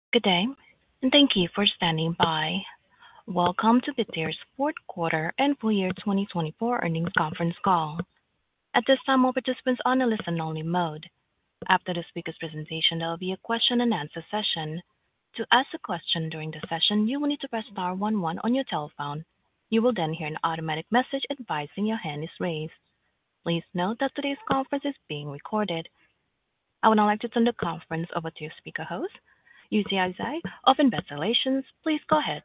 Good day, and thank you for standing by. Welcome to Bitdeer's fourth quarter and full year 2024 earnings conference call. At this time, all participants are on a listen-only mode. After the speaker's presentation, there will be a question-and-answer session. To ask a question during the session, you will need to press star 11 on your telephone. You will then hear an automatic message advising your hand is raised. Please note that today's conference is being recorded. I would now like to turn the conference over to your speaker host, Yujia Zhai of Investor Relations. Please go ahead.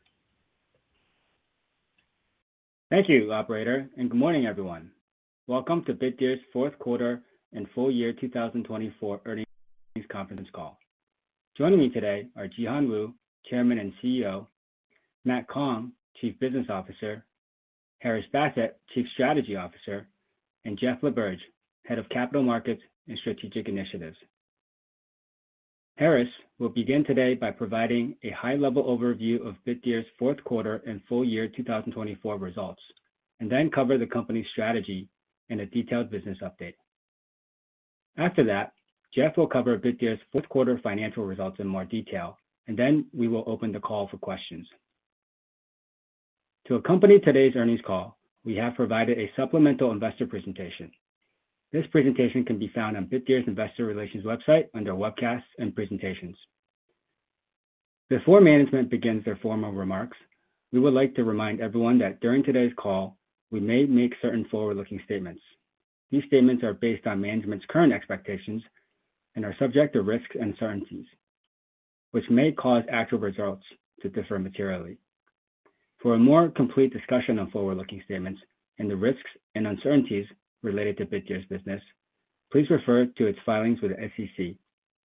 Thank you, Operator, and good morning, everyone. Welcome to Bitdeer's fourth quarter and full year 2024 earnings conference call. Joining me today are Jihan Wu, Chairman and CEO, Matt Kong, Chief Business Officer, Haris Basit, Chief Strategy Officer, and Jeff LaBerge, Head of Capital Markets and Strategic Initiatives. Haris will begin today by providing a high-level overview of Bitdeer's fourth quarter and full year 2024 results, and then cover the company's strategy and a detailed business update. After that, Jeff will cover Bitdeer's fourth quarter financial results in more detail, and then we will open the call for questions. To accompany today's earnings call, we have provided a supplemental investor presentation. This presentation can be found on Bitdeer's Investor Relations website under Webcasts and Presentations. Before management begins their formal remarks, we would like to remind everyone that during today's call, we may make certain forward-looking statements. These statements are based on management's current expectations and are subject to risks and uncertainties, which may cause actual results to differ materially. For a more complete discussion on forward-looking statements and the risks and uncertainties related to Bitdeer's business, please refer to its filings with the SEC.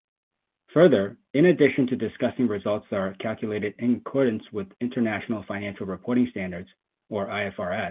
Further, in addition to discussing results that are calculated in accordance with International Financial Reporting Standards, or IFRS,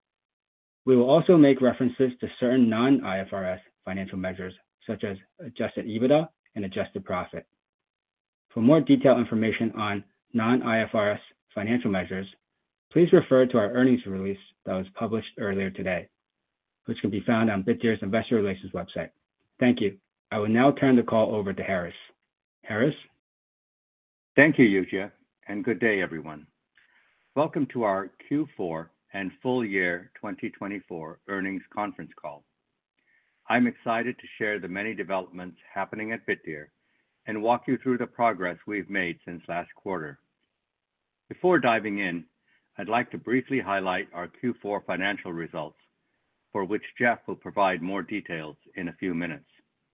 we will also make references to certain non-IFRS financial measures, such as adjusted EBITDA and adjusted profit. For more detailed information on non-IFRS financial measures, please refer to our earnings release that was published earlier today, which can be found on Bitdeer's Investor Relations website. Thank you. I will now turn the call over to Haris. Haris? Thank you, Yujia, and good day, everyone. Welcome to our Q4 and full year 2024 earnings conference call. I'm excited to share the many developments happening at Bitdeer and walk you through the progress we've made since last quarter. Before diving in, I'd like to briefly highlight our Q4 financial results, for which Jeff will provide more details in a few minutes.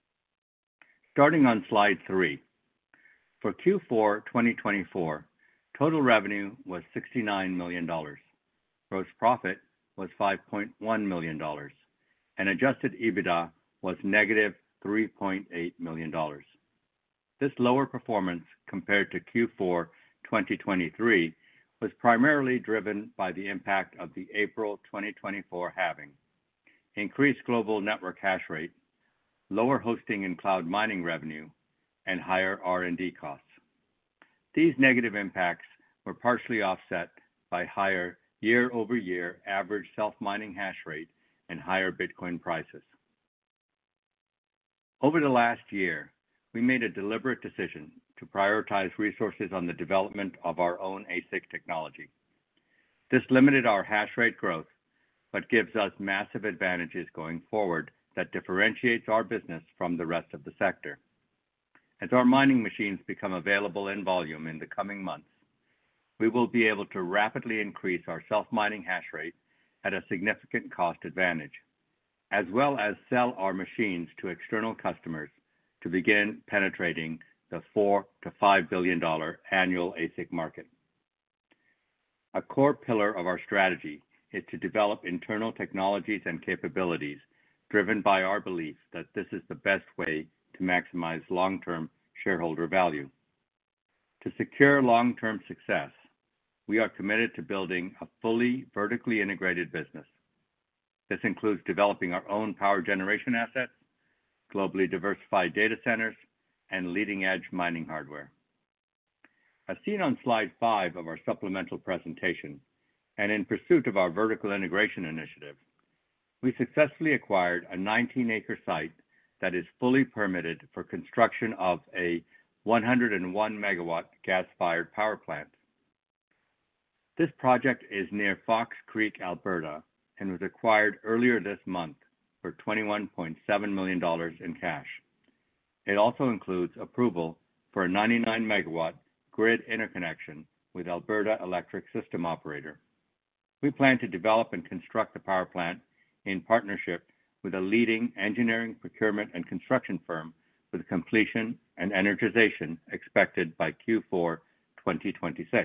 Starting on slide 3, for Q4 2024, total revenue was $69 million, gross profit was $5.1 million, and adjusted EBITDA was negative $3.8 million. This lower performance compared to Q4 2023 was primarily driven by the impact of the April 2024 halving, increased global network hash rate, lower hosting and cloud mining revenue, and higher R&D costs. These negative impacts were partially offset by higher year-over-year average self-mining hash rate and higher Bitcoin prices. Over the last year, we made a deliberate decision to prioritize resources on the development of our own ASIC technology. This limited our hash rate growth, but gives us massive advantages going forward that differentiates our business from the rest of the sector. As our mining machines become available in volume in the coming months, we will be able to rapidly increase our self-mining hash rate at a significant cost advantage, as well as sell our machines to external customers to begin penetrating the $4 to $5 billion annual ASIC market. A core pillar of our strategy is to develop internal technologies and capabilities driven by our belief that this is the best way to maximize long-term shareholder value. To secure long-term success, we are committed to building a fully vertically integrated business. This includes developing our own power generation assets, globally diversified data centers, and leading-edge mining hardware. As seen on slide 5 of our supplemental presentation, and in pursuit of our vertical integration initiative, we successfully acquired a 19-acre site that is fully permitted for construction of a 101-megawatt gas-fired power plant. This project is near Fox Creek, Alberta, and was acquired earlier this month for $21.7 million in cash. It also includes approval for a 99-megawatt grid interconnection with Alberta Electric System Operator. We plan to develop and construct the power plant in partnership with a leading engineering, procurement, and construction firm, with completion and energization expected by Q4 2026.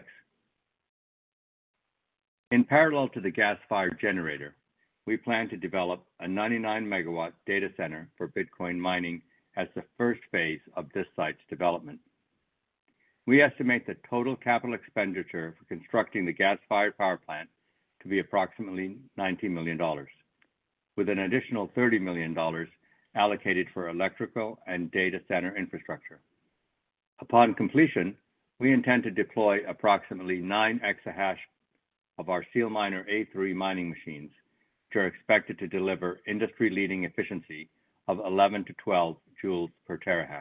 In parallel to the gas-fired generator, we plan to develop a 99-megawatt data center for Bitcoin mining as the first phase of this site's development. We estimate the total capital expenditure for constructing the gas-fired power plant to be approximately $90 million, with an additional $30 million allocated for electrical and data center infrastructure. Upon completion, we intend to deploy approximately 9 exahash of our SealMiner A3 mining machines, which are expected to deliver industry-leading efficiency of 11 to 12 joules per terahash.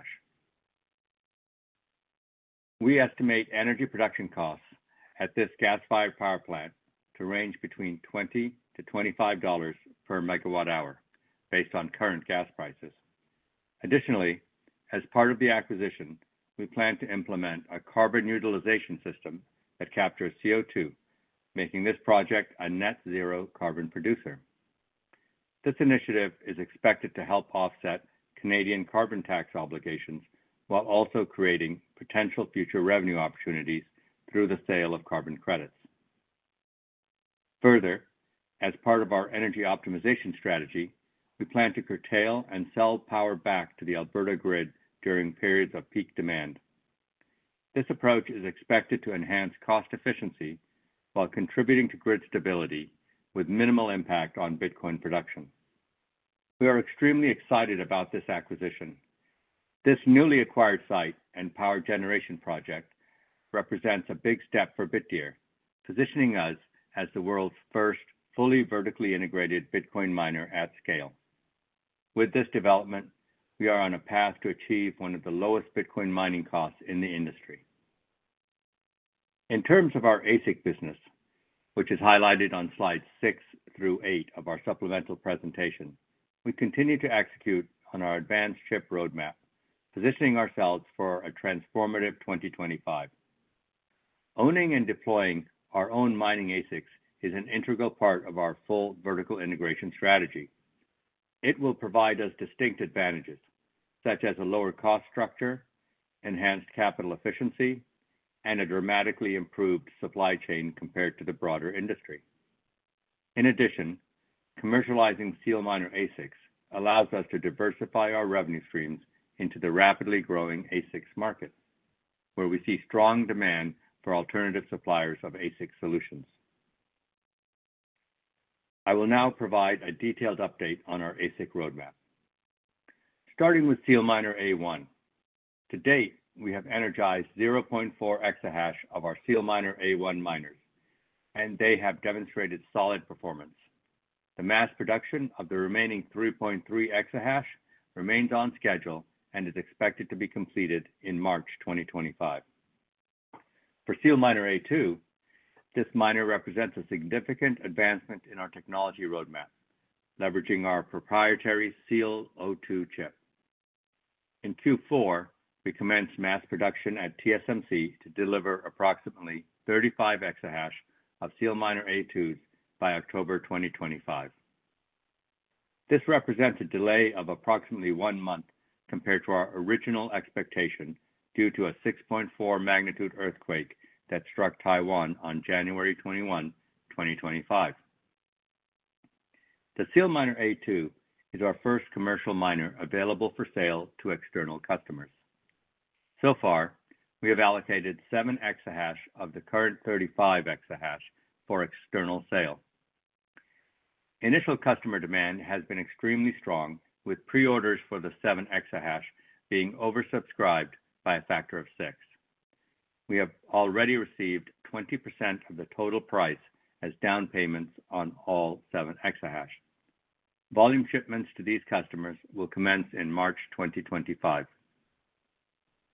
We estimate energy production costs at this gas-fired power plant to range between $20 to $25 per megawatt hour, based on current gas prices. Additionally, as part of the acquisition, we plan to implement a carbon utilization system that captures CO2, making this project a net zero carbon producer. This initiative is expected to help offset Canadian carbon tax obligations while also creating potential future revenue opportunities through the sale of carbon credits. Further, as part of our energy optimization strategy, we plan to curtail and sell power back to the Alberta grid during periods of peak demand. This approach is expected to enhance cost efficiency while contributing to grid stability with minimal impact on Bitcoin production. We are extremely excited about this acquisition. This newly acquired site and power generation project represents a big step for Bitdeer, positioning us as the world's first fully vertically integrated Bitcoin miner at scale. With this development, we are on a path to achieve one of the lowest Bitcoin mining costs in the industry. In terms of our ASIC business, which is highlighted on slides 6 through 8 of our supplemental presentation, we continue to execute on our advanced chip roadmap, positioning ourselves for a transformative 2025. Owning and deploying our own mining ASICs is an integral part of our full vertical integration strategy. It will provide us distinct advantages, such as a lower cost structure, enhanced capital efficiency, and a dramatically improved supply chain compared to the broader industry. In addition, commercializing SealMiner ASICs allows us to diversify our revenue streams into the rapidly growing ASICs market, where we see strong demand for alternative suppliers of ASIC solutions. I will now provide a detailed update on our ASIC roadmap. Starting with SealMiner A1. To date, we have energized 0.4 exahash of our SealMiner A1 miners, and they have demonstrated solid performance. The mass production of the remaining 3.3 exahash remains on schedule and is expected to be completed in March 2025. For SealMiner A2, this miner represents a significant advancement in our technology roadmap, leveraging our proprietary SealO2 chip. In Q4, we commenced mass production at TSMC to deliver approximately 35 exahash of SealMiner A2s by October 2025. This represents a delay of approximately 1 month compared to our original expectation due to a 6.4 magnitude earthquake that struck Taiwan on January 21, 2025. The SealMiner A2 is our first commercial miner available for sale to external customers. So far, we have allocated 7 exahash of the current 35 exahash for external sale. Initial customer demand has been extremely strong, with pre-orders for the 7 exahash being oversubscribed by a factor of 6. We have already received 20% of the total price as down payments on all 7 exahash. Volume shipments to these customers will commence in March 2025.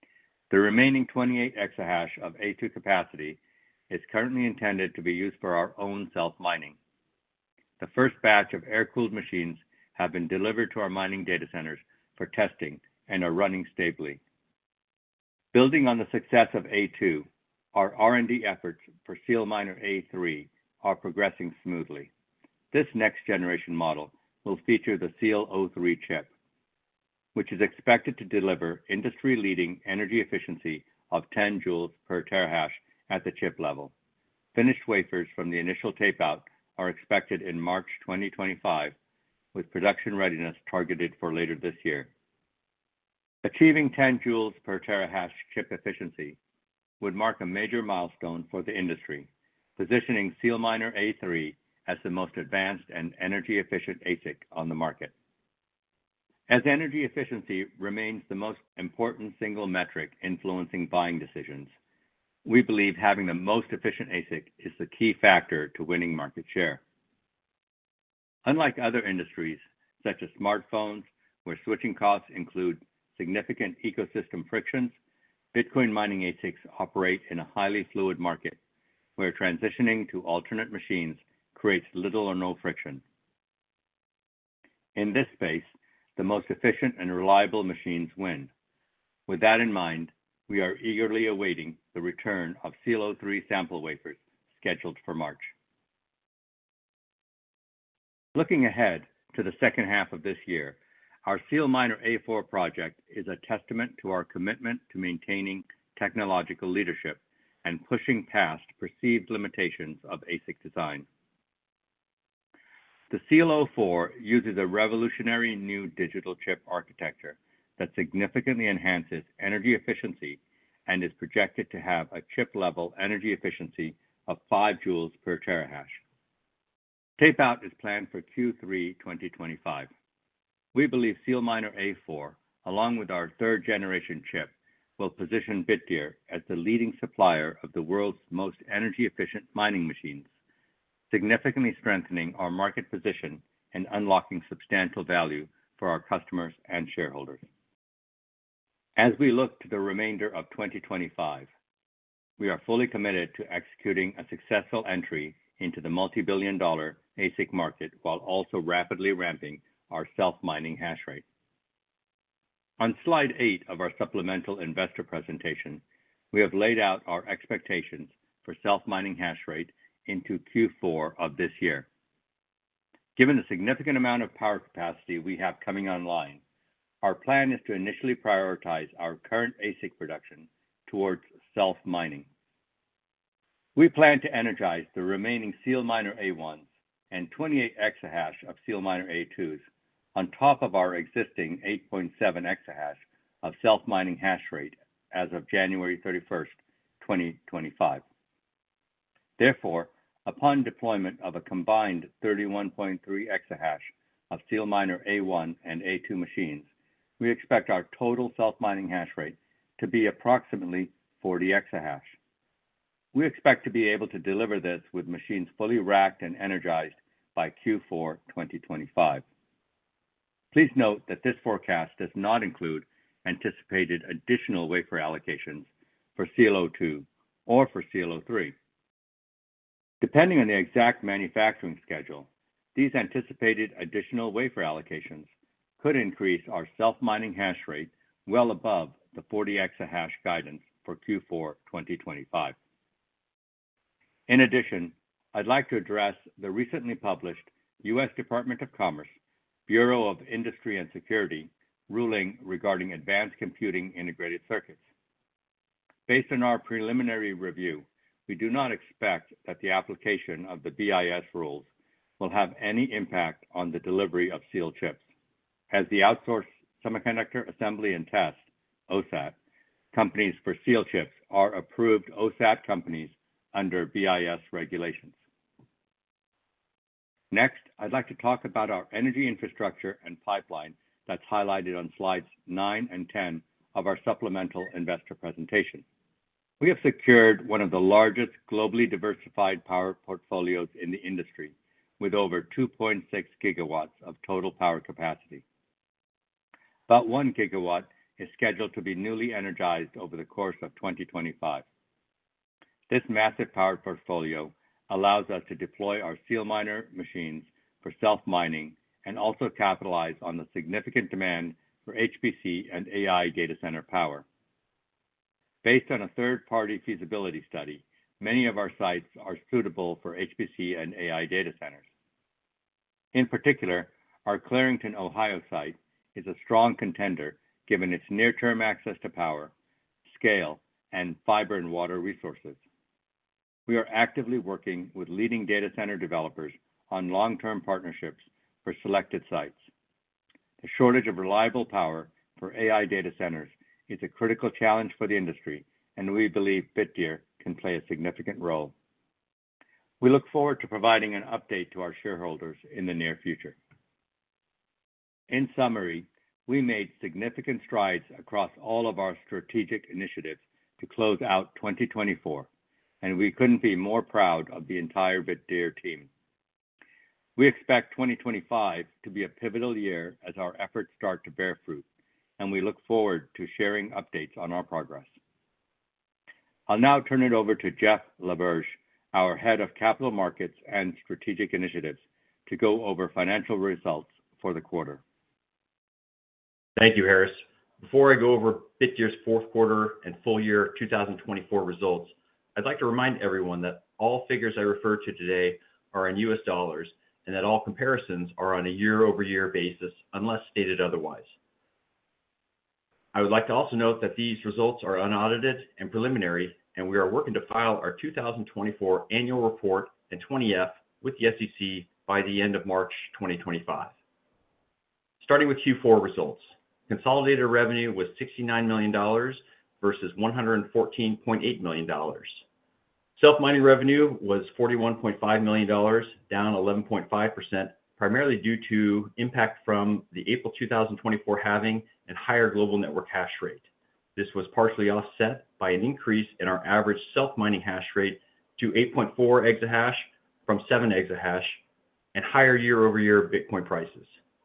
The remaining 28 exahash of A2 capacity is currently intended to be used for our own self-mining. The first batch of air-cooled machines have been delivered to our mining data centers for testing and are running stably. Building on the success of A2, our R&D efforts for SealMiner A3 are progressing smoothly. This next-generation model will feature the SEAL03 chip, which is expected to deliver industry-leading energy efficiency of 10 joules per terahash at the chip level. Finished wafers from the initial tape-out are expected in March 2025, with production readiness targeted for later this year. Achieving 10 joules per terahash chip efficiency would mark a major milestone for the industry, positioning SealMiner A3 as the most advanced and energy-efficient ASIC on the market. As energy efficiency remains the most important single metric influencing buying decisions, we believe having the most efficient ASIC is the key factor to winning market share. Unlike other industries, such as smartphones, where switching costs include significant ecosystem frictions, Bitcoin mining ASICs operate in a highly fluid market, where transitioning to alternate machines creates little or no friction. In this space, the most efficient and reliable machines win. With that in mind, we are eagerly awaiting the return of SEAL03 sample wafers scheduled for March. Looking ahead to the second half of this year, our SealMiner A4 project is a testament to our commitment to maintaining technological leadership and pushing past perceived limitations of ASIC design. The SEAL04 uses a revolutionary new digital chip architecture that significantly enhances energy efficiency and is projected to have a chip-level energy efficiency of 5 joules per terahash. Tape-out is planned for Q3 2025. We believe SealMiner A4, along with our third-generation chip, will position Bitdeer as the leading supplier of the world's most energy-efficient mining machines, significantly strengthening our market position and unlocking substantial value for our customers and shareholders. As we look to the remainder of 2025, we are fully committed to executing a successful entry into the multi-billion-dollar ASIC market while also rapidly ramping our self-mining hash rate. On slide 8 of our supplemental investor presentation, we have laid out our expectations for self-mining hash rate into Q4 of this year. Given the significant amount of power capacity we have coming online, our plan is to initially prioritize our current ASIC production towards self-mining. We plan to energize the remaining SealMiner A1s and 28 exahash of SealMiner A2s on top of our existing 8.7 exahash of self-mining hash rate as of January 31st, 2025. Therefore, upon deployment of a combined 31.3 exahash of SealMiner A1 and A2 machines, we expect our total self-mining hash rate to be approximately 40 exahash. We expect to be able to deliver this with machines fully racked and energized by Q4 2025. Please note that this forecast does not include anticipated additional wafer allocations for SEAL02 or for SEAL03. Depending on the exact manufacturing schedule, these anticipated additional wafer allocations could increase our self-mining hash rate well above the 40 exahash guidance for Q4 2025. In addition, I'd like to address the recently published U.S. Department of Commerce, Bureau of Industry and Security ruling regarding advanced computing integrated circuits. Based on our preliminary review, we do not expect that the application of the BIS rules will have any impact on the delivery of SEAL chips, as the outsourced semiconductor assembly and test, OSAT, companies for SEAL chips are approved OSAT companies under BIS regulations. Next, I'd like to talk about our energy infrastructure and pipeline that's highlighted on slides 9 and 10 of our supplemental investor presentation. We have secured one of the largest globally diversified power portfolios in the industry, with over 2.6 gigawatts of total power capacity. About 1 gigawatt is scheduled to be newly energized over the course of 2025. This massive power portfolio allows us to deploy our SealMiner machines for self-mining and also capitalize on the significant demand for HPC and AI data center power. Based on a third-party feasibility study, many of our sites are suitable for HPC and AI data centers. In particular, our Clarington, Ohio site is a strong contender given its near-term access to power, scale, and fiber and water resources. We are actively working with leading data center developers on long-term partnerships for selected sites. The shortage of reliable power for AI data centers is a critical challenge for the industry, and we believe Bitdeer can play a significant role. We look forward to providing an update to our shareholders in the near future. In summary, we made significant strides across all of our strategic initiatives to close out 2024, and we couldn't be more proud of the entire Bitdeer team. We expect 2025 to be a pivotal year as our efforts start to bear fruit, and we look forward to sharing updates on our progress. I'll now turn it over to Jeff LaBerge, our Head of Capital Markets and Strategic Initiatives, to go over financial results for the quarter. Thank you, Haris. Before I go over Bitdeer's fourth quarter and full year 2024 results, I'd like to remind everyone that all figures I refer to today are in U.S. dollars and that all comparisons are on a year-over-year basis unless stated otherwise. I would like to also note that these results are unaudited and preliminary, and we are working to file our 2024 annual report and 20-F with the SEC by the end of March 2025. Starting with Q4 results, consolidated revenue was $69 million versus $114.8 million. Self-mining revenue was $41.5 million, down 11.5%, primarily due to impact from the April 2024 halving and higher global network hash rate. This was partially offset by an increase in our average self-mining hash rate to 8.4 exahash from 7 exahash and higher year-over-year Bitcoin prices.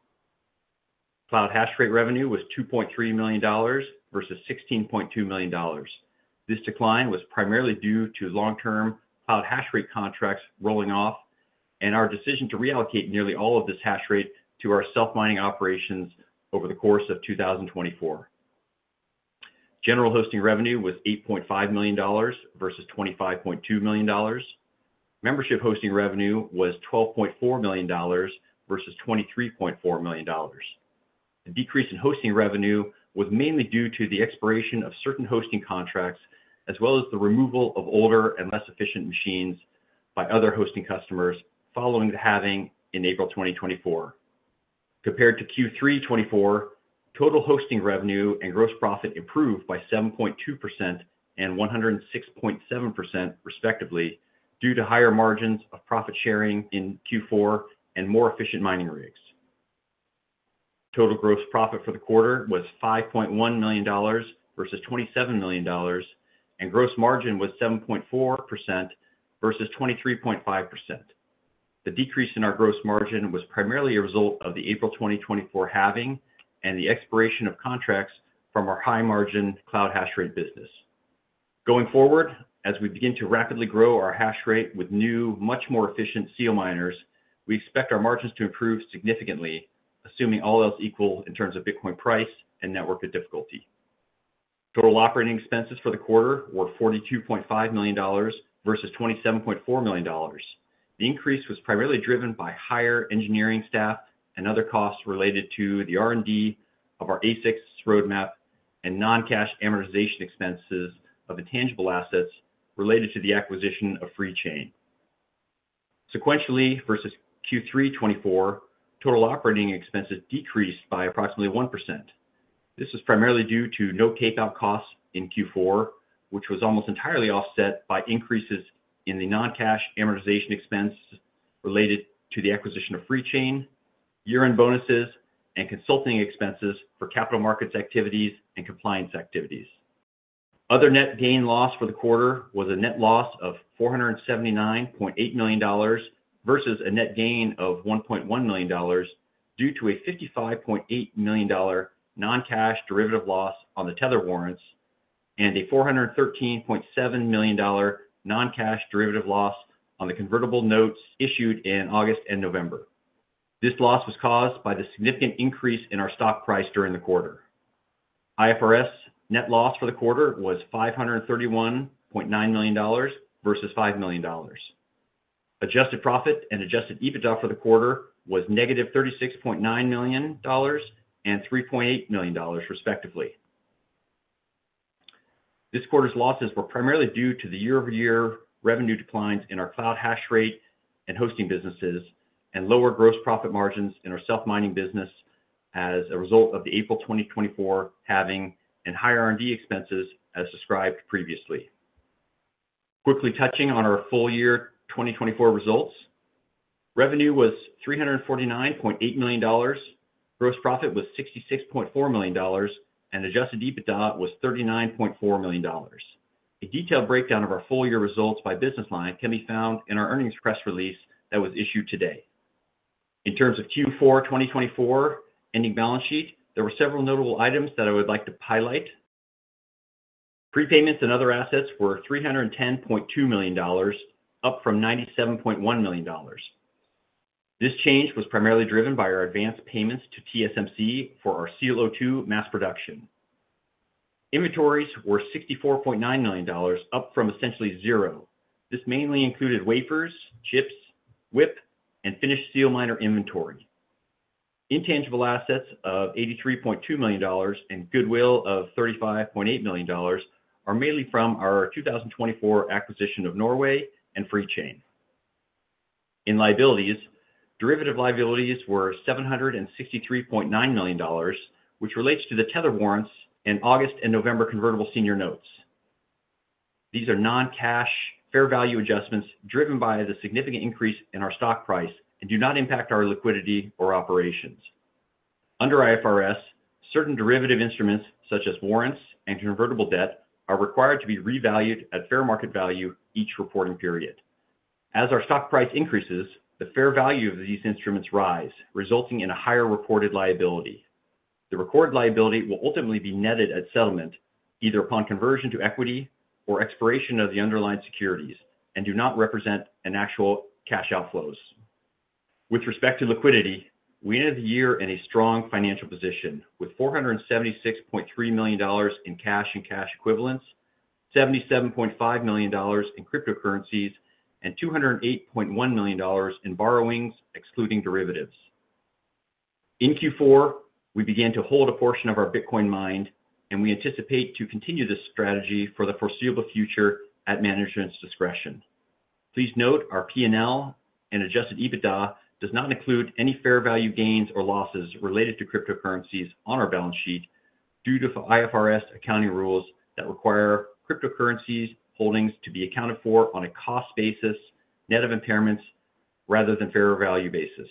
Cloud hash rate revenue was $2.3 million versus $16.2 million. This decline was primarily due to long-term cloud hash rate contracts rolling off and our decision to reallocate nearly all of this hash rate to our self-mining operations over the course of 2024. General hosting revenue was $8.5 million versus $25.2 million. Membership hosting revenue was $12.4 million versus $23.4 million. The decrease in hosting revenue was mainly due to the expiration of certain hosting contracts, as well as the removal of older and less efficient machines by other hosting customers following the halving in April 2024. Compared to Q3 24, total hosting revenue and gross profit improved by 7.2% and 106.7% respectively due to higher margins of profit sharing in Q4 and more efficient mining rigs. Total gross profit for the quarter was $5.1 million versus $27 million, and gross margin was 7.4% versus 23.5%. The decrease in our gross margin was primarily a result of the April 2024 halving and the expiration of contracts from our high-margin cloud hash rate business. Going forward, as we begin to rapidly grow our hash rate with new, much more efficient SealMiners, we expect our margins to improve significantly, assuming all else equal in terms of Bitcoin price and network difficulty. Total operating expenses for the quarter were $42.5 million versus $27.4 million. The increase was primarily driven by higher engineering staff and other costs related to the R&D of our ASICs roadmap and non-cash amortization expenses of intangible assets related to the acquisition of FreeChain. Sequentially versus Q3 24, total operating expenses decreased by approximately 1%. This was primarily due to no tape-out costs in Q4, which was almost entirely offset by increases in the non-cash amortization expense related to the acquisition of FreeChain, year-end bonuses, and consulting expenses for capital markets activities and compliance activities. Other net gain loss for the quarter was a net loss of $479.8 million versus a net gain of $1.1 million due to a $55.8 million non-cash derivative loss on the Tether warrants and a $413.7 million non-cash derivative loss on the convertible notes issued in August and November. This loss was caused by the significant increase in our stock price during the quarter. IFRS net loss for the quarter was $531.9 million versus $5 million. Adjusted profit and adjusted EBITDA for the quarter was negative $36.9 million and $3.8 million, respectively. This quarter's losses were primarily due to the year-over-year revenue declines in our cloud hash rate and hosting businesses and lower gross profit margins in our self-mining business as a result of the April 2024 halving and higher R&D expenses as described previously. Quickly touching on our full year 2024 results, revenue was $349.8 million, gross profit was $66.4 million, and adjusted EBITDA was $39.4 million. A detailed breakdown of our full year results by business line can be found in our earnings press release that was issued today. In terms of Q4 2024 ending balance sheet, there were several notable items that I would like to highlight. Prepayments and other assets were $310.2 million, up from $97.1 million. This change was primarily driven by our advanced payments to TSMC for our SEAL02 mass production. Inventories were $64.9 million, up from essentially zero. This mainly included wafers, chips, WIP, and finished SEALMINER inventory. Intangible assets of $83.2 million and goodwill of $35.8 million are mainly from our 2024 acquisition of Norway and FreeChain. In liabilities, derivative liabilities were $763.9 million, which relates to the Tether warrants and August and November convertible senior notes. These are non-cash fair value adjustments driven by the significant increase in our stock price and do not impact our liquidity or operations. Under IFRS, certain derivative instruments such as warrants and convertible debt are required to be revalued at fair market value each reporting period. As our stock price increases, the fair value of these instruments rise, resulting in a higher reported liability. The recorded liability will ultimately be netted at settlement, either upon conversion to equity or expiration of the underlying securities, and do not represent an actual cash outflows. With respect to liquidity, we ended the year in a strong financial position with $476.3 million in cash and cash equivalents, $77.5 million in cryptocurrencies, and $208.1 million in borrowings, excluding derivatives. In Q4, we began to hold a portion of our Bitcoin mined, and we anticipate to continue this strategy for the foreseeable future at management's discretion. Please note our P&L and adjusted EBITDA does not include any fair value gains or losses related to cryptocurrencies on our balance sheet due to IFRS accounting rules that require cryptocurrencies holdings to be accounted for on a cost basis, net of impairments, rather than fair value basis.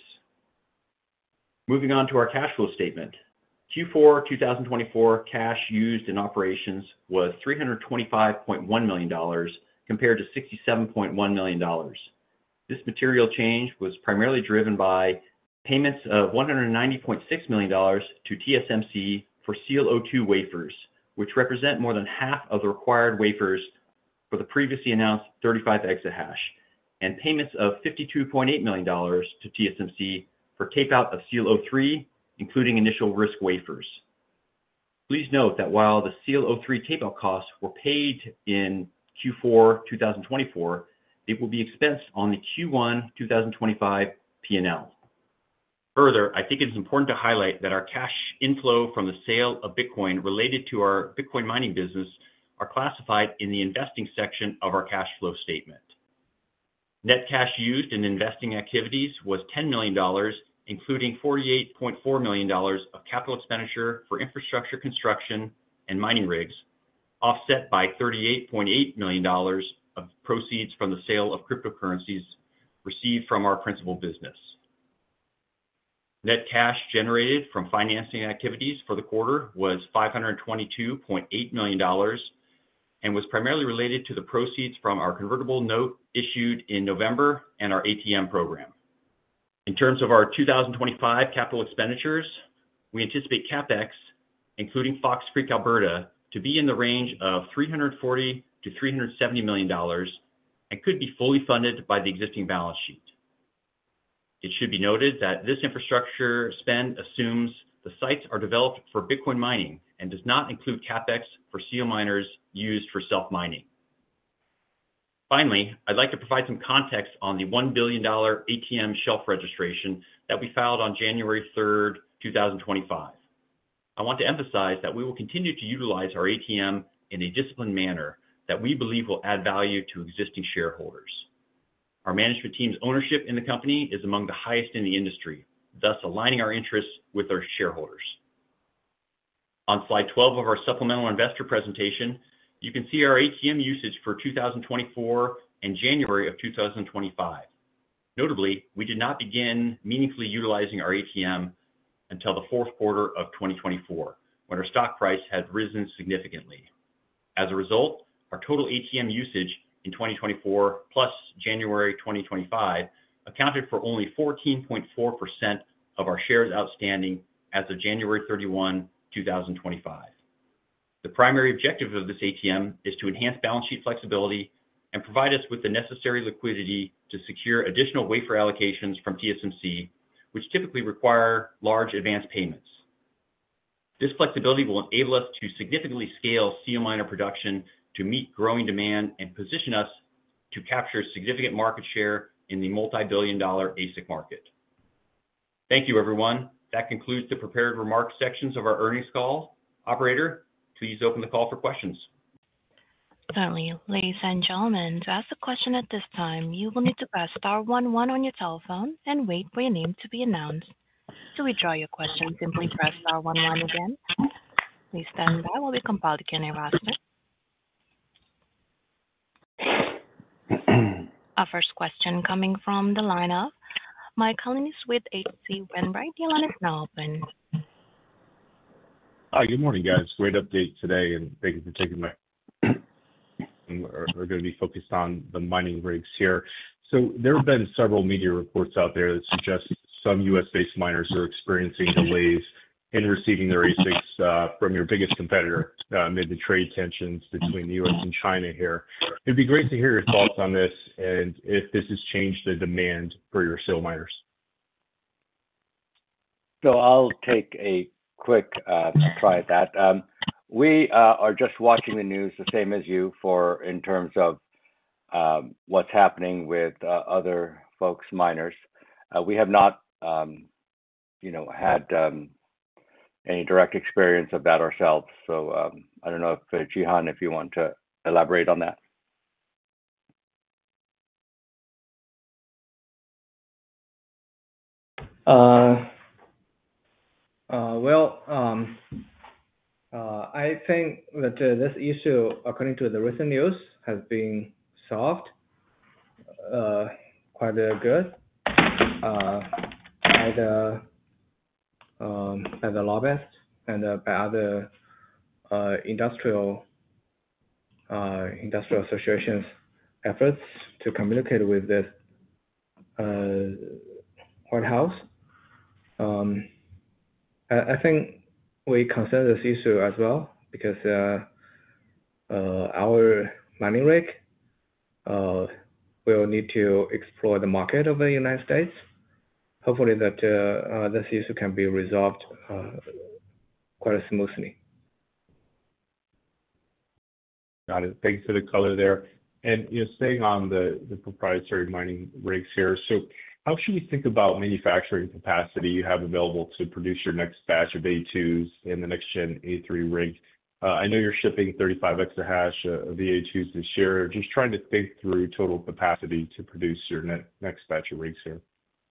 Moving on to our cash flow statement. Q4 2024 cash used in operations was $325.1 million compared to $67.1 million. This material change was primarily driven by payments of $190.6 million to TSMC for SEAL02 wafers, which represent more than half of the required wafers for the previously announced 35 exahash, and payments of $52.8 million to TSMC for tape-out of SEAL03, including initial risk wafers. Please note that while the SEAL03 tape-out costs were paid in Q4 2024, it will be expensed on the Q1 2025 P&L. Further, I think it is important to highlight that our cash inflow from the sale of Bitcoin related to our Bitcoin mining business are classified in the investing section of our cash flow statement. Net cash used in investing activities was $10 million, including $48.4 million of capital expenditure for infrastructure construction and mining rigs, offset by $38.8 million of proceeds from the sale of cryptocurrencies received from our principal business. Net cash generated from financing activities for the quarter was $522.8 million and was primarily related to the proceeds from our convertible note issued in November and our ATM program. In terms of our 2025 capital expenditures, we anticipate CapEx, including Fox Creek, Alberta, to be in the range of $340 to $370 million and could be fully funded by the existing balance sheet. It should be noted that this infrastructure spend assumes the sites are developed for Bitcoin mining and does not include CapEx for SealMiners used for self-mining. Finally, I'd like to provide some context on the $1 billion ATM shelf registration that we filed on January 3rd, 2025. I want to emphasize that we will continue to utilize our ATM in a disciplined manner that we believe will add value to existing shareholders. Our management team's ownership in the company is among the highest in the industry, thus aligning our interests with our shareholders. On slide 12 of our supplemental investor presentation, you can see our ATM usage for 2024 and January of 2025. Notably, we did not begin meaningfully utilizing our ATM until the fourth quarter of 2024, when our stock price had risen significantly. As a result, our total ATM usage in 2024 plus January 2025 accounted for only 14.4% of our shares outstanding as of January 31, 2025. The primary objective of this ATM is to enhance balance sheet flexibility and provide us with the necessary liquidity to secure additional wafer allocations from TSMC, which typically require large advance payments. This flexibility will enable us to significantly scale SealMiner production to meet growing demand and position us to capture significant market share in the multi-billion-dollar ASIC market. Thank you, everyone. That concludes the prepared remarks sections of our earnings call. Operator, please open the call for questions. Certainly. Ladies and gentlemen, to ask a question at this time, you will need to press star 11 on your telephone and wait for your name to be announced. To withdraw your question, simply press star 11 again. Please stand by while we compile the Q&A roster. Our first question coming from the line of Mike Colonnese with H.C. Wainwright. Your line is now open. Hi, good morning, guys. Great update today, and thank you for taking my We're going to be focused on the mining rigs here. So there have been several media reports out there that suggest some U.S.-based miners are experiencing delays in receiving their ASICs from your biggest competitor amid the trade tensions between the U.S. and China here. It'd be great to hear your thoughts on this and if this has changed the demand for your SealMiners. So I'll take a quick try at that. We are just watching the news the same as you in terms of what's happening with other folks' miners. We have not, had any direct experience of that ourselves. So I don't know if Jihan, if you want to elaborate on that. I think that this issue, according to the recent news, has been solved quite good by the lobbyists and by other industrial associations' efforts to communicate with this White House. I think we consider this issue as well because our mining rig will need to explore the market of the United States. Hopefully that this issue can be resolved quite smoothly. Got it. Thanks for the color there. And staying on the proprietary mining rigs here, so how should we think about manufacturing capacity you have available to produce your next batch of A2s and the next-gen A3 rig? I know you're shipping 35 exahash of the A2s this year. Just trying to think through total capacity to produce your next batch of rigs here.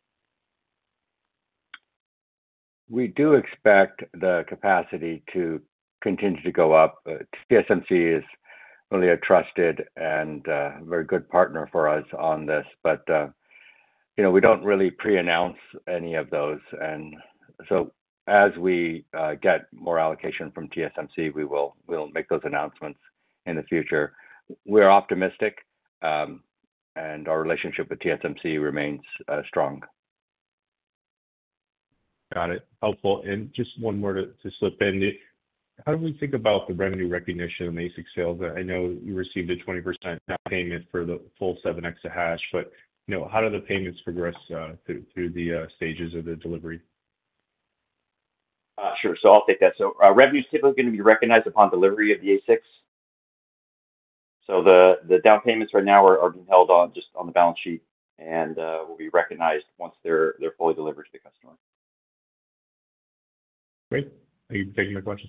We do expect the capacity to continue to go up. TSMC is really a trusted and very good partner for us on this, but we don't really pre-announce any of those. And so as we get more allocation from TSMC, we'll make those announcements in the future. We're optimistic, and our relationship with TSMC remains strong. Got it. Helpful. And just one more to slip in. how do we think about the revenue recognition of ASIC sales? I know you received a 20% down payment for the full 7 exahash, but how do the payments progress through the stages of the delivery? Sure. So I'll take that. So revenue is typically going to be recognized upon delivery of the ASICs. So the down payments right now are being held on the balance sheet and will be recognized once they're fully delivered to the customer. Great. Thank you for taking my question.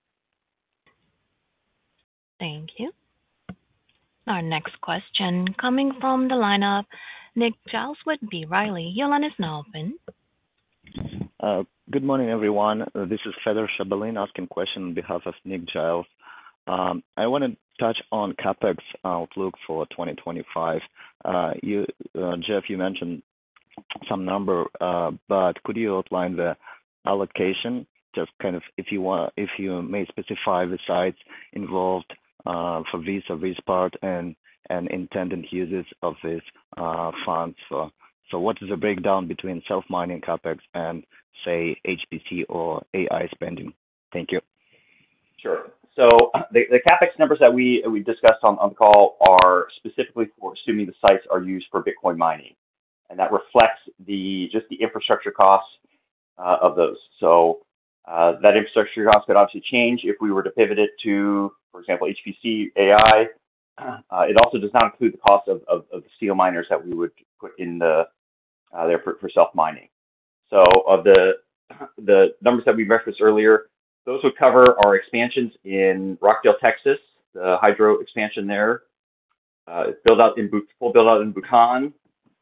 Thank you. Our next question coming from the line of Nick Giles with B. Riley. Your line is now open. Good morning, everyone. This is Fedor Shabalin asking a question on behalf of Nick Giles. I want to touch on CapEx outlook for 2025. Jeff, you mentioned some number, but could you outline the allocation? Just kind of if you may specify the sites involved for this or this part and intended uses of these funds. So what is the breakdown between self-mining CapEx and, say, HPC or AI spending? Thank you. Sure. So the CapEx numbers that we discussed on the call are specifically for assuming the sites are used for Bitcoin mining, and that reflects just the infrastructure costs of those. So that infrastructure cost could obviously change if we were to pivot it to, for example, HPC AI. It also does not include the cost of the steel miners that we would put in there for self-mining. So of the numbers that we referenced earlier, those would cover our expansions in Rockdale, Texas, the hydro expansion there, full build out in Bhutan,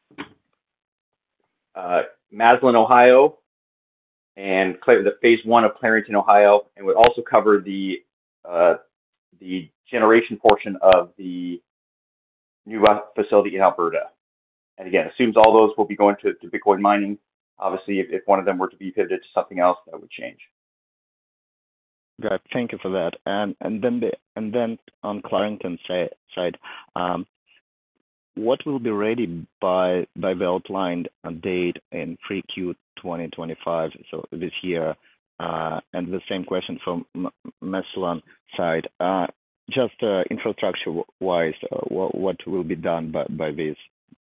Massillon, Ohio, and the phase 1 of Clarington, Ohio, and would also cover the generation portion of the new facility in Alberta. And again, assumes all those will be going to Bitcoin mining. Obviously, if one of them were to be pivoted to something else, that would change. Good. Thank you for that. And then on Clarington side, what will be ready by the outlined date in 3Q 2025, so this year? And the same question from Massillon side. Just infrastructure-wise, what will be done by this?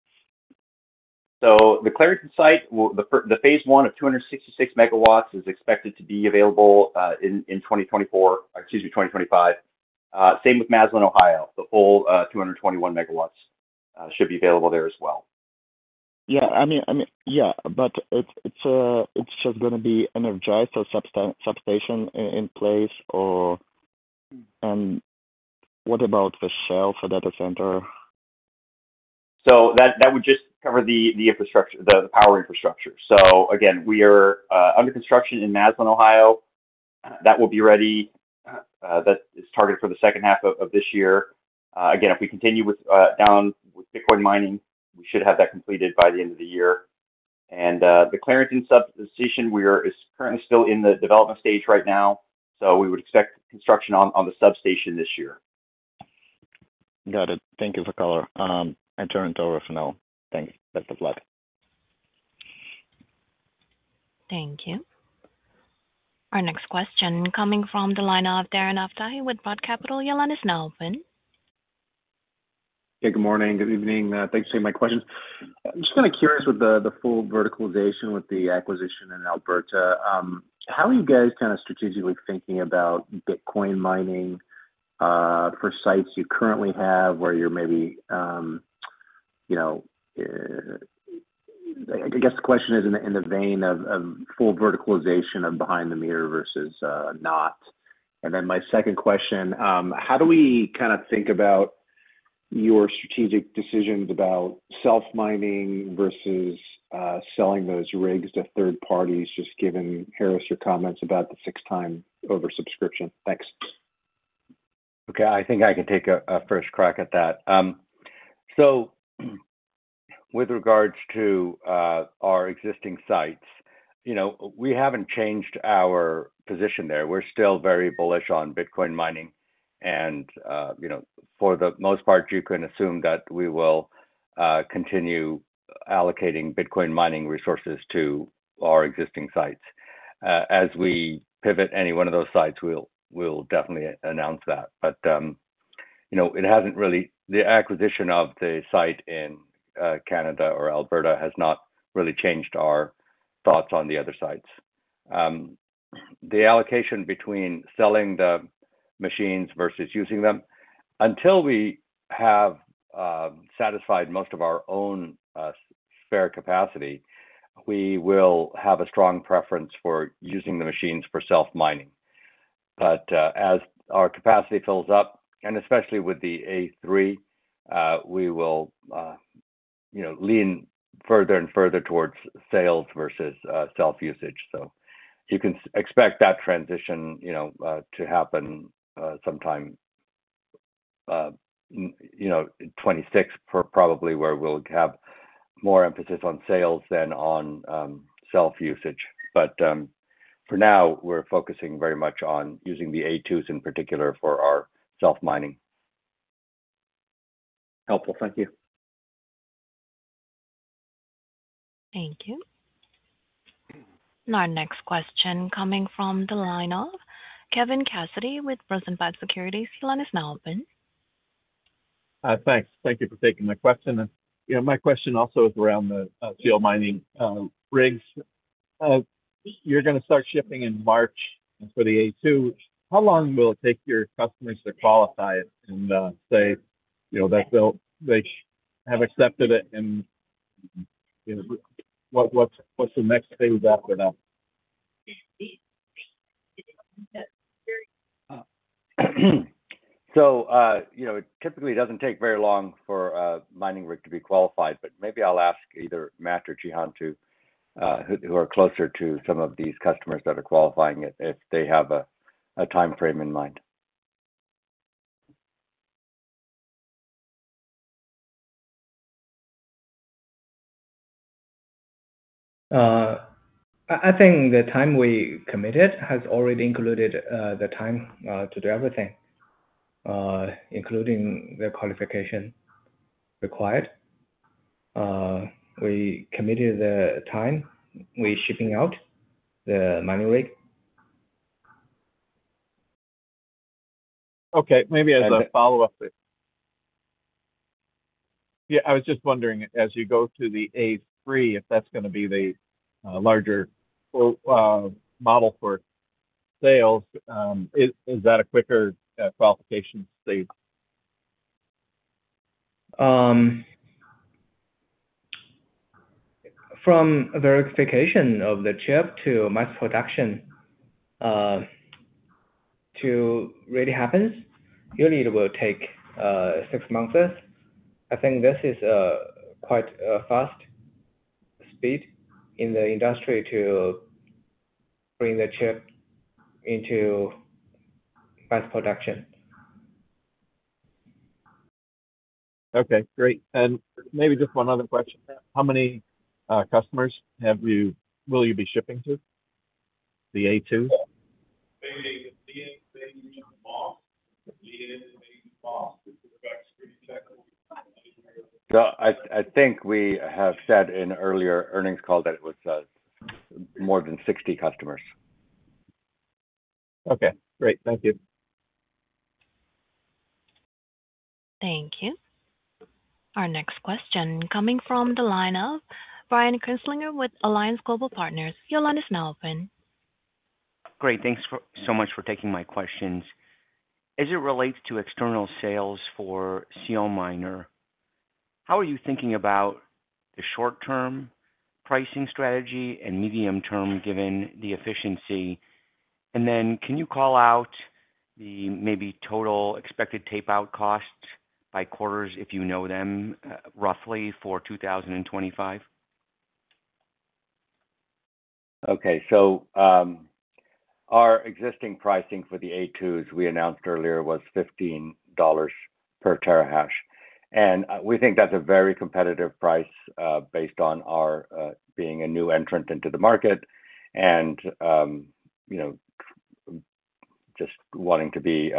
So the Clarington site, the phase 1 of 266 megawatts is expected to be available in 2025. Same with Massillon, Ohio. The full 221 megawatts should be available there as well. Yeah, I mean, yeah, but it's just going to be energized or substation in place, and what about the shell for data center? So that would just cover the infrastructure, the power infrastructure. So again, we are under construction in Massillon, Ohio. That will be ready. That is targeted for the second half of this year. Again, if we continue down with Bitcoin mining, we should have that completed by the end of the year. And the Clarington substation is currently still in the development stage right now. So we would expect construction on the substation this year. Got it. Thank you for color. I turn it over for now. Thanks. Best of luck. Thank you. Our next question coming from the line of Darren Aftahi with Roth Capital. Your line is now open. Yeah, good morning. Good evening. Thanks for taking my questions. I'm just kind of curious with the full verticalization with the acquisition in Alberta. How are you guys kind of strategically thinking about Bitcoin mining for sites you currently have where you're maybe, I guess the question is in the vein of full verticalization of behind the meter versus not. And then my second question, how do we kind of think about your strategic decisions about self-mining versus selling those rigs to third parties, just given, Haris, your comments about the 6-time oversubscription? Thanks. Okay, I think I can take a first crack at that. So with regards to our existing sites, we haven't changed our position there. We're still very bullish on Bitcoin mining. And, for the most part, you can assume that we will continue allocating Bitcoin mining resources to our existing sites. As we pivot any one of those sites, we'll we'll definitely announce that. But it hasn't really, the acquisition of the site in Canada or Alberta has not really changed our thoughts on the other sites. The allocation between selling the machines versus using them, until we have satisfied most of our own spare capacity, we will have a strong preference for using the machines for self-mining. But as our capacity fills up, and especially with the A3, we will lean further and further towards sales versus self-usage. So you can expect that transition, to happen sometime, 26 probably, where we'll have more emphasis on sales than on self-usage. But for now, we're focusing very much on using the A2s in particular for our self-mining. Helpful. Thank you. Thank you. And our next question coming from the line of Kevin Cassidy with Rosenblatt Securities. Your line is now open. Thanks. Thank you for taking my question. And, my question also is around the SealMining rigs. You're going to start shipping in March for the A2. How long will it take your customers to qualify it and say, that they have accepted it, and what's the next phase after that? So, it typically doesn't take very long for a mining rig to be qualified, but maybe I'll ask either Matt or Jihan who are closer to some of these customers that are qualifying it, if they have a time frame in mind. I think the time we committed has already included the time to do everything, including the qualification required. We committed the time we shipping out the mining rig. Okay, maybe as a follow-up. Yeah, I was just wondering, as you go to the A3, if that's going to be the larger model for sales, is that a quicker qualification stage? From verification of the chip to mass production to really happens, usually it will take 6 months. I think this is quite a fast speed in the industry to bring the chip into mass production. Okay, great. And maybe just one other question. How many customers will you be shipping to? The A2? So I think we have said in earlier earnings call that it was more than 60 customers. Okay, great. Thank you. Thank you. Our next question coming from the line of Brian Kinstlinger with Alliance Global Partners. Your line is now open. Great. Thanks so much for taking my questions. As it relates to external sales for SealMiner, how are you thinking about the short-term pricing strategy and medium-term, given the efficiency? And then can you call out the maybe total expected tape-out costs by quarters, if you know them, roughly for 2025? Okay, so our existing pricing for the A2s we announced earlier was $15 per terahash. And we think that's a very competitive price based on our being a new entrant into the market and, just wanting to be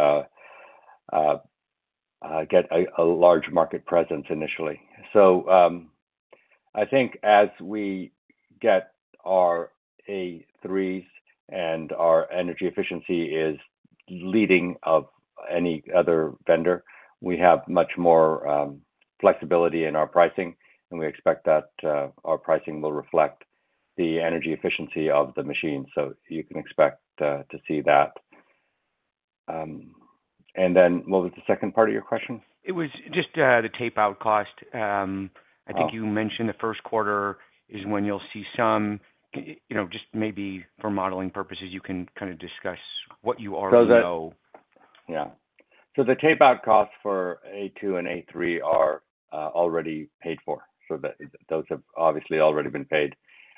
get a large market presence initially. So I think as we get our A3s and our energy efficiency is leading of any other vendor. We have much more flexibility in our pricing, and we expect that our pricing will reflect the energy efficiency of the machine. So you can expect to see that. And then what was the second part of your question? It was just the tape-out cost. I think you mentioned the first quarter is when you'll see some, just maybe for modeling purposes, you can kind of discuss what you already know. Yeah. So the tape-out costs for A2 and A3 are already paid for. So those have obviously already been paid.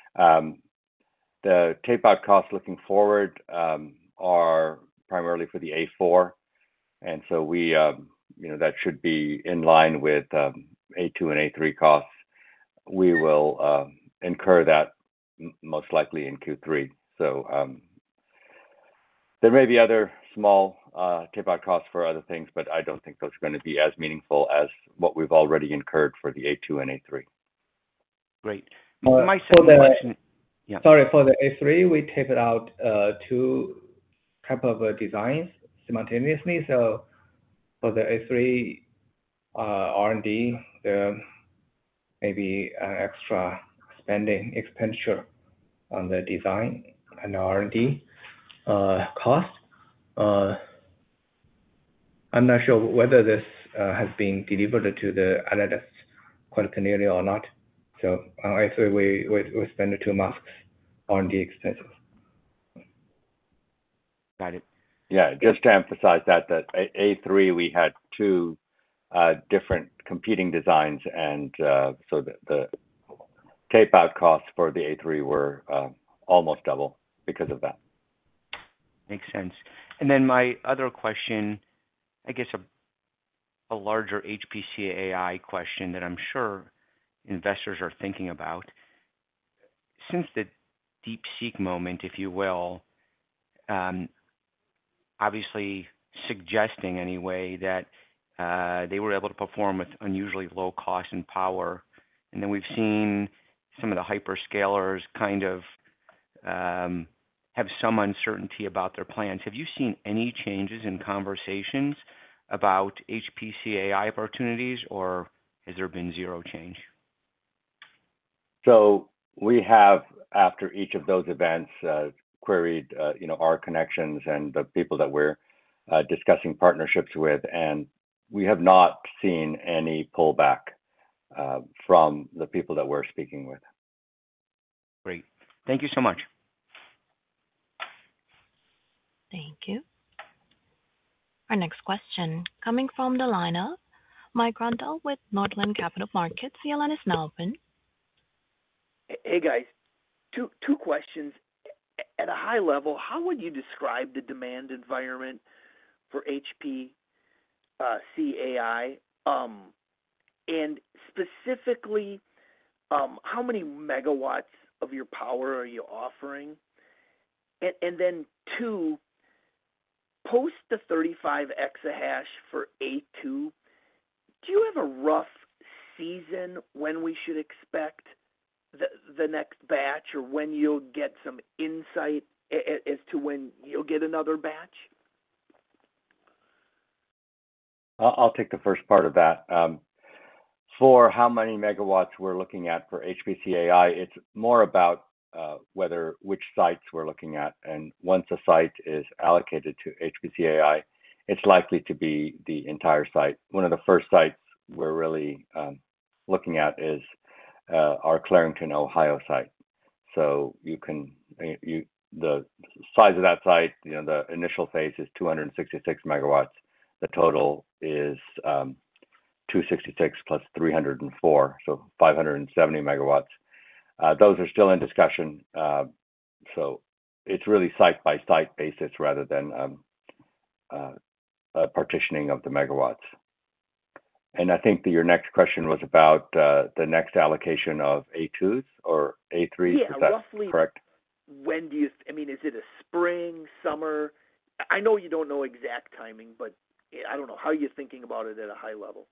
The tape-out costs looking forward are primarily for the A4. And so we, that should be in line with A2 and A3 costs. We will incur that most likely in Q3. So there may be other small tape-out costs for other things, but I don't think those are going to be as meaningful as what we've already incurred for the A2 and A3. Great. My second question. Yeah. Sorry, for the A3, we taped out two type of designs simultaneously. So for the A3 R&D, there may be an extra expenditure on the design and R&D cost. I'm not sure whether this has been delivered to the analysts quite clearly or not. So on A3, we spend 2 months R&D expenses. Got it. Yeah, just to emphasize that A3, we had 2 different competing designs, and so the tape-out costs for the A3 were almost double because of that. Makes sense. And then my other question, I guess a larger HPC AI question that I'm sure investors are thinking about. Since the DeepSeek moment, if you will, obviously suggesting anyway that they were able to perform with unusually low cost and power. And then we've seen some of the hyperscalers kind of have some uncertainty about their plans. Have you seen any changes in conversations about HPC AI opportunities, or has there been zero change? So we have, after each of those events, queried, our connections and the people that we're discussing partnerships with, and we have not seen any pullback from the people that we're speaking with. Great. Thank you so much. Thank you. Our next question coming from the line of Mike Grondahl with Northland Capital Markets. The line is now open. Hey guys, two questions. At a high level, how would you describe the demand environment for HPC AI? And specifically, how many megawatts of your power are you offering? And then 2, post the 35 exahash for A2, do you have a rough season when we should expect the next batch, or when you'll get some insight as to when you'll get another batch? I'll take the first part of that. For how many megawatts we're looking at for HPC AI, it's more about which sites we're looking at. And once a site is allocated to HPC AI, it's likely to be the entire site. One of the first sites we're really looking at is our Clarington, Ohio site. So the size of that site, the initial phase is 266 megawatts. The total is 266 plus 304, so 570 megawatts. Those are still in discussion. So it's really site-by-site basis rather than a partitioning of the megawatts. And I think that your next question was about the next allocation of A2s or A3s. Yeah, is that roughly. Correct? When do you? Is it a spring, summer? I know you don't know exact timing, but I don't know how you're thinking about it at a high level.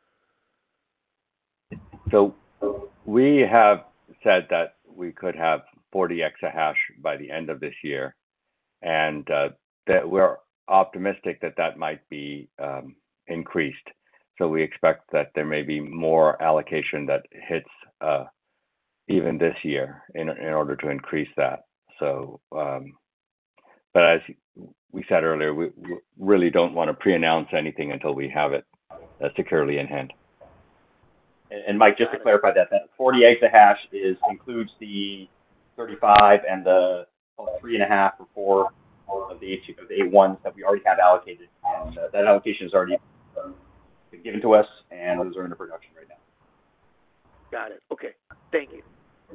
So we have said that we could have 40 exahash by the end of this year, and that we're optimistic that that might be increased. So we expect that there may be more allocation that hits even this year in order to increase that. So, but as we said earlier, we really don't want to pre-announce anything until we have it securely in hand. And Mike, just to clarify that 40 exahash includes the 35 and the 3.5 or 4 of the A1s that we already have allocated, and that allocation has already been given to us, and those are into production right now. Got it. Okay. Thank you.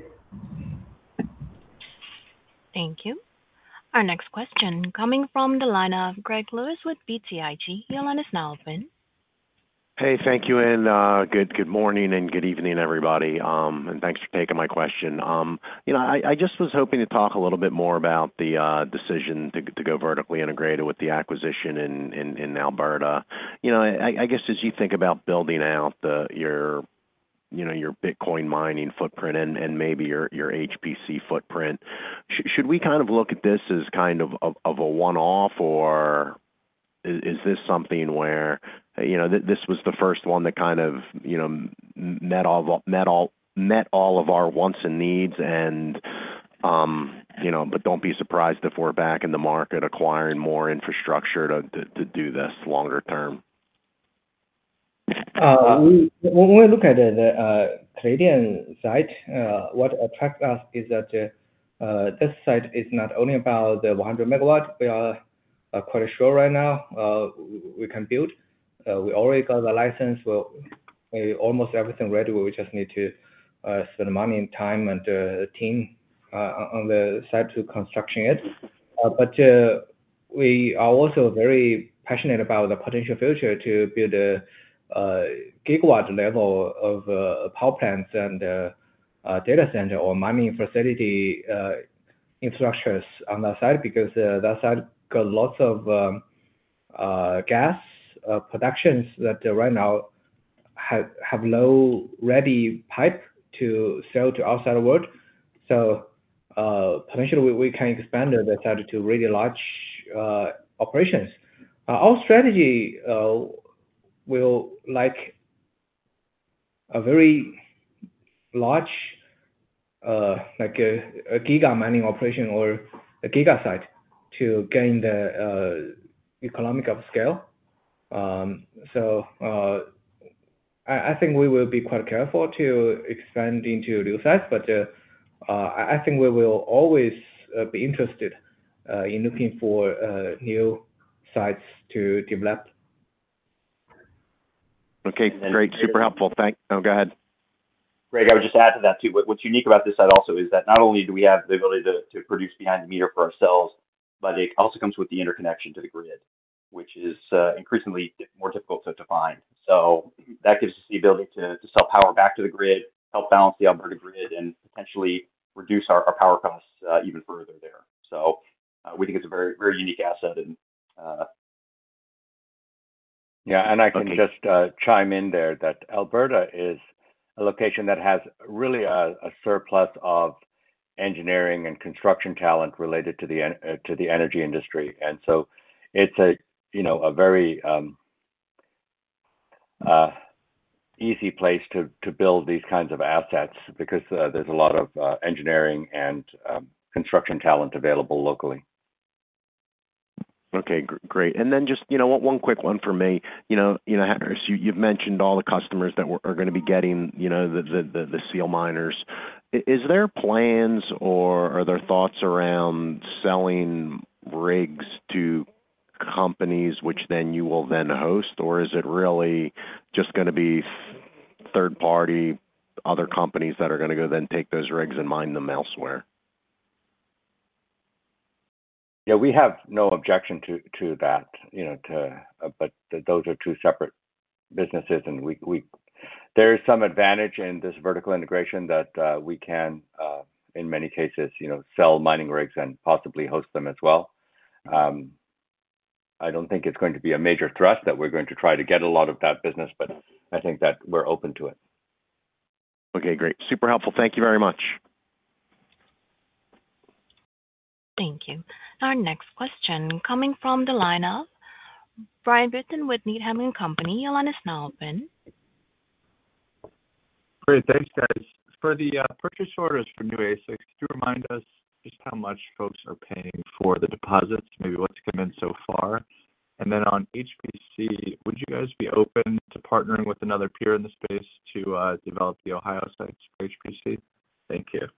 Thank you. Our next question coming from the line of Greg Lewis with BTIG. Your line is now open. Hey, thank you, and good morning and good evening, everybody. And thanks for taking my question. I just was hoping to talk a little bit more about the decision to go vertically integrated with the acquisition in Alberta. I guess as you think about building out your Bitcoin mining footprint and maybe your HPC footprint, should we kind of look at this as kind of a one-off, or is this something where this was the first one that kind of met all of our wants and needs, and but don't be surprised if we're back in the market acquiring more infrastructure to do this longer term. When we look at the Canadian site, what attracts us is that this site is not only about the 100 megawatt. We are quite sure right now we can build. We already got the license. We almost everything ready. We just need to spend money and time and team on the site to construction it. But we are also very passionate about the potential future to build a gigawatt level of power plants and data center or mining facility infrastructures on that side, because that side got lots of gas productions that right now have low ready pipe to sell to outside world. So potentially we can expand the site to really large operations. Our strategy will like a very large like a giga mining operation or a giga site to gain the economic of scale. So I think we will be quite careful to expand into new sites, but I think we will always be interested in looking for new sites to develop. Okay, great. Super helpful. Go ahead. Greg, I would just add to that too. What's unique about this site also is that not only do we have the ability to produce behind the meter for ourselves, but it also comes with the interconnection to the grid, which is increasingly more difficult to find. So that gives us the ability to sell power back to the grid, help balance the Alberta grid, and potentially reduce our power costs even further there. So we think it's a very, very unique asset. And yeah, and I can just chime in there that Alberta is a location that has really a surplus of engineering and construction talent related to the energy industry, and so it's a very easy place to build these kinds of assets because there's a lot of engineering and construction talent available locally. Okay, great. And then just one quick one for me. Harris, you've mentioned all the customers that are going to be getting the Seal miners. Is there plans or are there thoughts around selling rigs to companies which then you will then host, or is it really just going to be third party other companies that are going to go then take those rigs and mine them elsewhere? Yeah, we have no objection to that, but those are two separate businesses, and there is some advantage in this vertical integration that we can, in many cases, sell mining rigs and possibly host them as well. I don't think it's going to be a major thrust that we're going to try to get a lot of that business, but I think that we're open to it. Okay, great. Super helpful. Thank you very much. Thank you. Our next question coming from the line of Brian Bitten with Needham & Company. Your line is now open. Great. Thanks, guys. For the purchase orders for new ASICs, could you remind us just how much folks are paying for the deposits, maybe what's come in so far? And then on HPC, would you guys be open to partnering with another peer in the space to develop the Ohio sites for HPC? Thank you.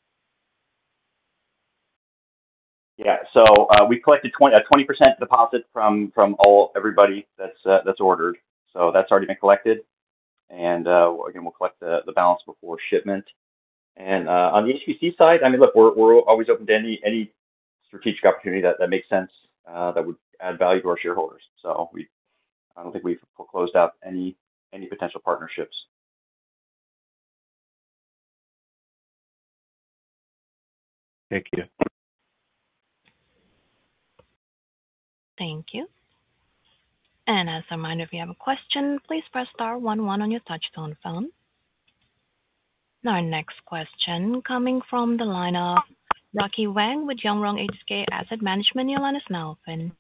Yeah. So we collected a 20% deposit from everybody that's ordered. So that's already been collected. And again, we'll collect the balance before shipment. And on the HPC side, I mean, look, we're always open to any strategic opportunity that makes sense, that would add value to our shareholders. So I don't think we've closed out any potential partnerships. Thank you. Thank you. And as a reminder, if you have a question, please press star 11 on your touch-tone phone. Now, our next question coming from the line of Rocky Wang with Yongrong HK Asset Management. Your line is now open.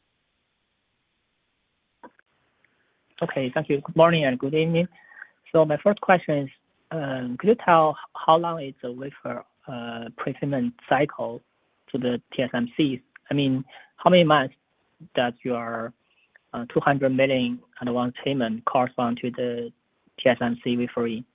Okay, thank you. Good morning and good evening. So my first question is, could you tell how long is the wafer prepayment cycle to the TSMC? I mean, how many months does your $200 million advance payment correspond to the TSMC wafer?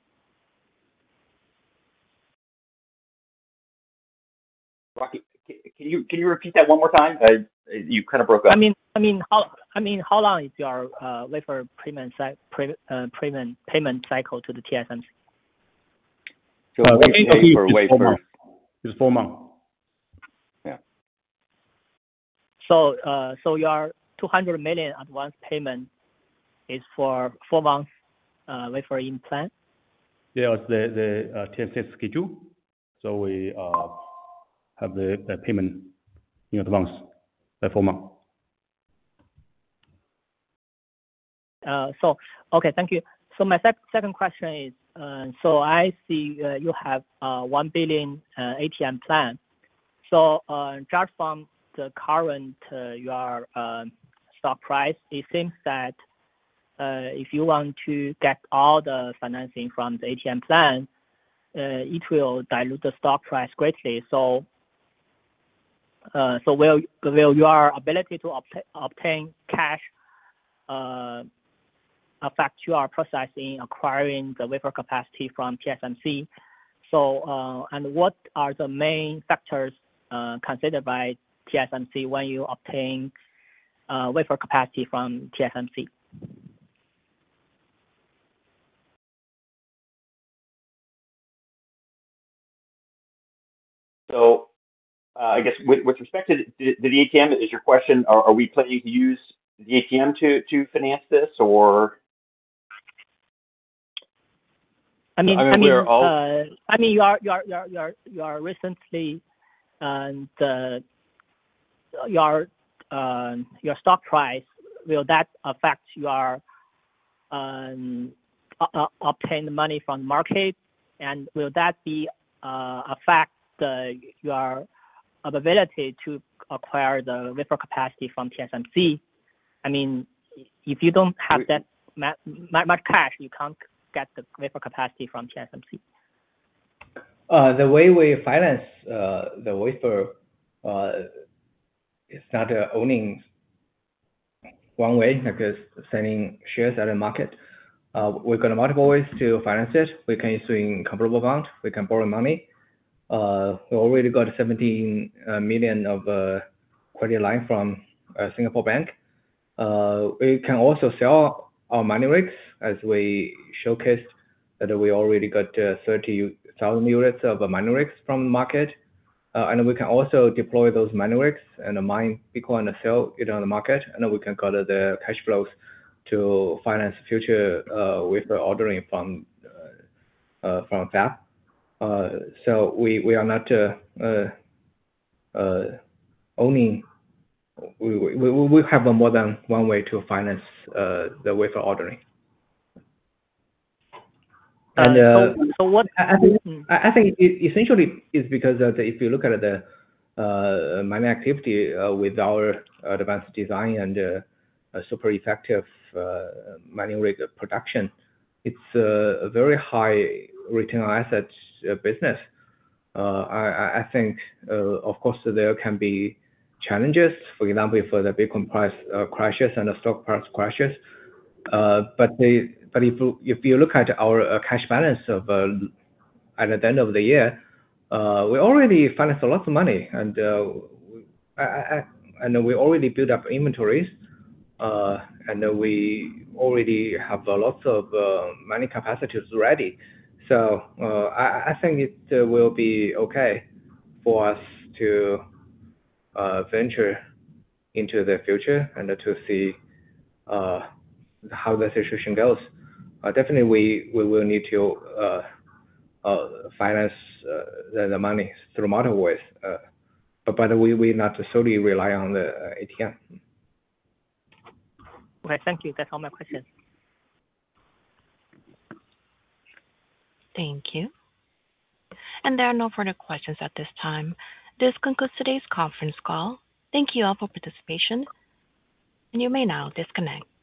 Rocky, can you repeat that one more time? You kind of broke up. I mean, how long is your wafer payment cycle to the TSMC? So we pay for wafer. It's 4 months. Yeah. So your $200 million advance payment is for 4 months wafer in plan? Yeah, it's the TSMC schedule. So we have the payment in advance by 4 months. Okay, thank you. So my second question is, so I see you have 1 billion ATM plan. So just from the current your stock price, it seems that if you want to get all the financing from the ATM plan, it will dilute the stock price greatly. So will your ability to obtain cash affect your process in acquiring the wafer capacity from TSMC? So and what are the main factors considered by TSMC when you obtain wafer capacity from TSMC? So I guess with respect to the ATM, is your question, are we planning to use the ATM to finance this, or? You are recently your stock price, will that affect your obtain money from the market, and will that be affect your ability to acquire the wafer capacity from TSMC? I mean, if you don't have that much cash, you can't get the wafer capacity from TSMC. The way we finance the wafer is not owning one way, like selling shares at the market. We've got multiple ways to finance it. We can issue in convertible bond. We can borrow money. We already got 17 million of credit line from a Singapore bank. We can also sell our mining rigs, as we showcased that we already got 30,000 units of mining rigs from the market. And we can also deploy those mining rigs and mine Bitcoin and sell it on the market. And we can got the cash flows to finance future wafer ordering from fab. So we are not owning. We have more than one way to finance the wafer ordering. And so what I think it essentially is because if you look at the mining activity with our advanced design and a super effective mining rig production. It's a very high return on assets business. I think, of course, there can be challenges, for example, if the Bitcoin price crashes and the stock price crashes. But if you look at our cash balance at the end of the year, we already financed a lot of money, and we already built up inventories, and we already have lots of mining capacities ready. So I think it will be okay for us to venture into the future and to see how the situation goes. Definitely, we will need to finance the money through multiple ways, but we not solely rely on the ATM. Okay, thank you. That's all my questions. Thank you. And there are no further questions at this time. This concludes today's conference call. Thank you all for participation, and you may now disconnect.